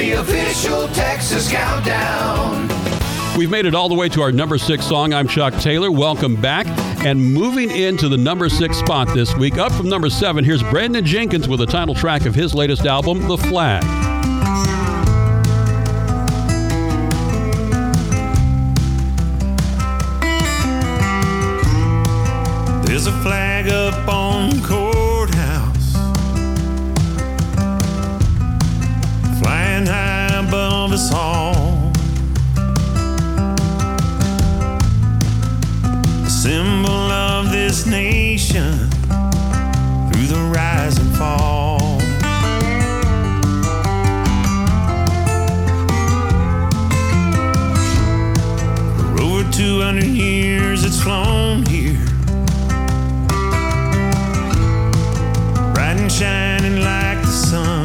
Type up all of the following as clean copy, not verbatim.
the official Texas Countdown. We've made it all the way to our number 6 song. I'm Chuck Taylor. Welcome back. And moving into the number 6 spot this week, up from number 7, here's Brandon Jenkins with the title track of his latest album, The Flag. There's a flag up on the courthouse, flying high above us all. Symbol of this nation through the rise and fall. For over 200 years it's flown here, bright and shining like the sun.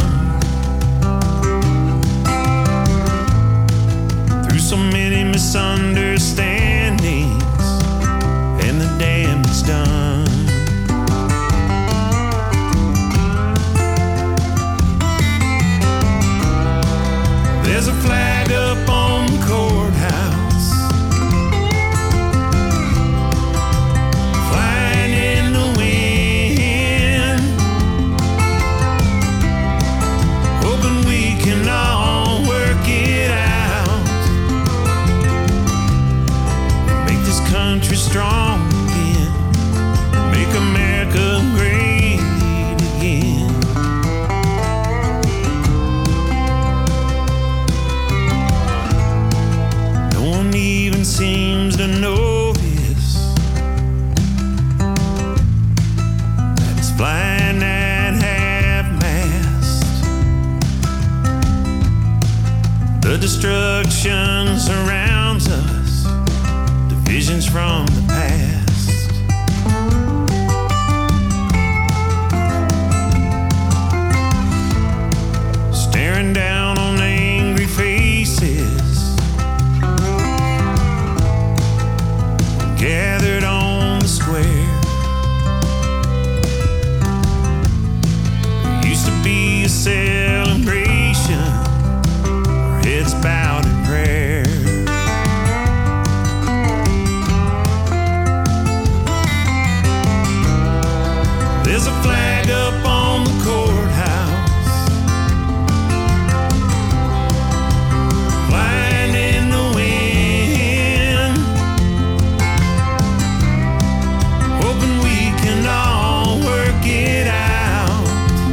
Through so many misunderstandings, and the damage done. There's a flag up on the courthouse, flying in the wind, hoping we can all work it out, make this country strong, make America great again. No one even seems to notice that it's flying at half-mast. The destruction surrounds us, divisions from the past. Staring down on angry faces gathered on the square. There used to be a celebration, our heads bowed in prayer. There's a flag up on the courthouse, flying in the wind, hoping we can all work it out,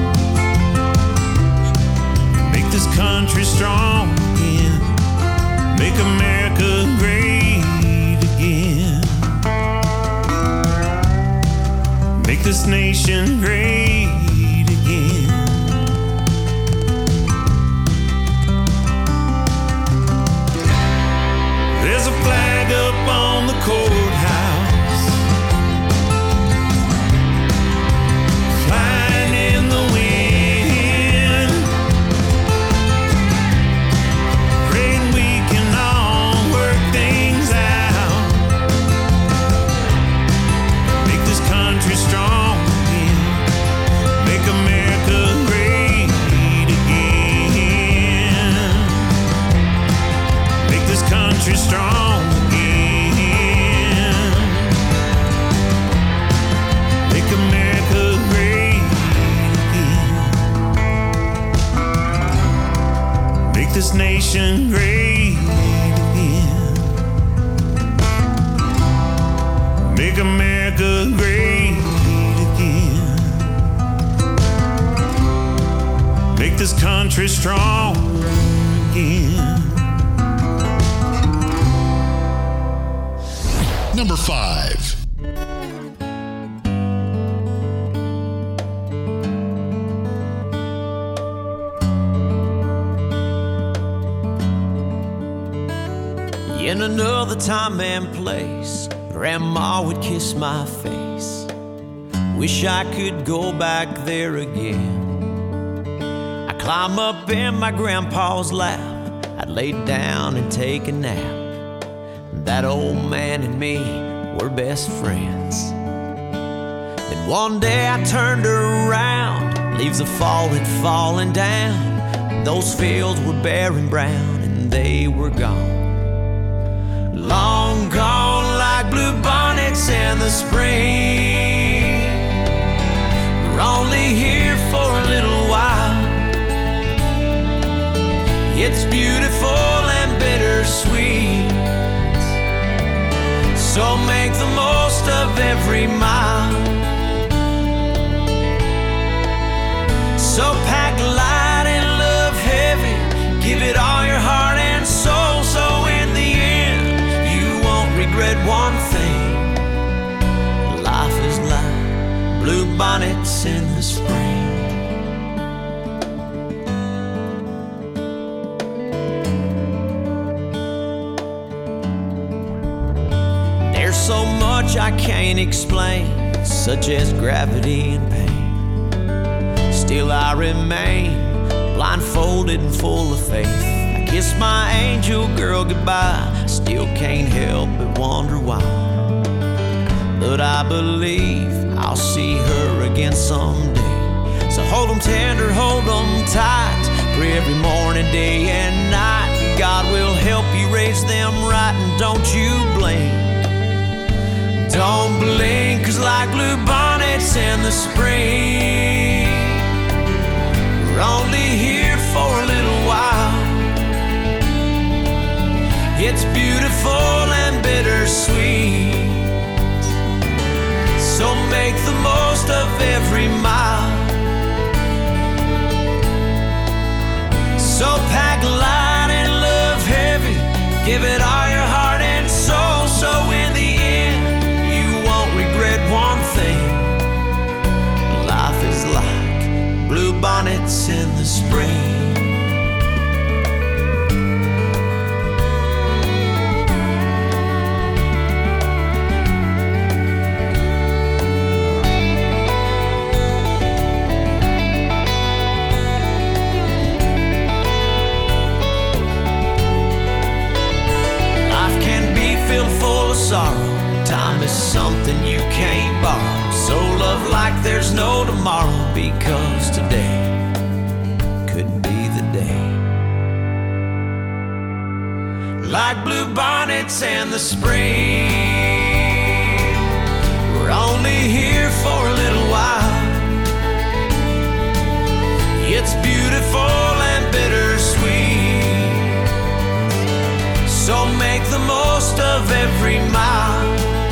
make this country strong again, make America great again, make this nation great again. There's a flag up on the courthouse, flying in the wind, praying we can all work things out, make this country strong again, make America great again, make this country strong again, make America great again, make this nation great again, make America great again, make this country strong again. Number 5. In another time and place, Grandma would kiss my face. Wish I could go back there again. I'd climb up in my grandpa's lap, I'd lay down and take a nap. That old man and me were best friends. One day I turned around, leaves of fall had fallen down. those fields were bare and brown and they were gone. Long gone like blue bonnets in the spring. We're only here for a little while. It's beautiful and bittersweet. So make the most of every mile. So pack light and love heavy. Give it all your heart and soul. So in the end, you won't regret one thing. Life is like blue bonnets in the spring. There's so much I can't explain, such as gravity and pain. Still I remain blindfolded and full of faith. I kiss my angel girl goodbye. Still can't help but wonder why. But I believe I'll see her again someday. So hold 'em tender, hold 'em tight. Pray every morning, day and night. God will help you raise them right, and don't you blink. Don't blink, 'cause like blue bonnets in the spring, we're only here for a little while. It's beautiful and bittersweet. So make the most of every mile. So pack light and love heavy. Give it all your heart and soul. So in the end, you won't regret one thing. Life is like blue bonnets in the spring. Sorrow, time is something you can't borrow. So love like there's no tomorrow, because today could be the day. Like blue bonnets in the spring, we're only here for a little while. It's beautiful and bittersweet. So make the most of every mile.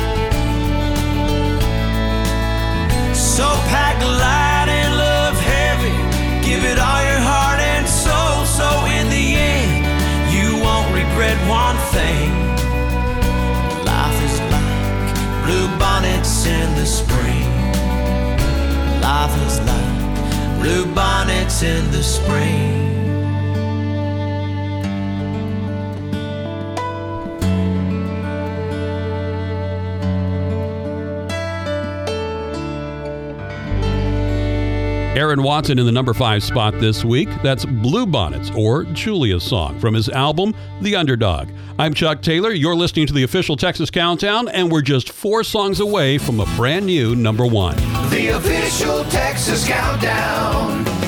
So pack light and love heavy. Give it all your heart and soul. So in the end, you won't regret one thing. Life is like blue bonnets in the spring. Life is like blue bonnets in the spring. Aaron Watson in the number 5 spot this week. That's Blue Bonnets, or Julia's song, from his album, The Underdog. I'm Chuck Taylor. You're listening to the official Texas Countdown, and we're just 4 songs away from a brand new number 1. The official Texas Countdown.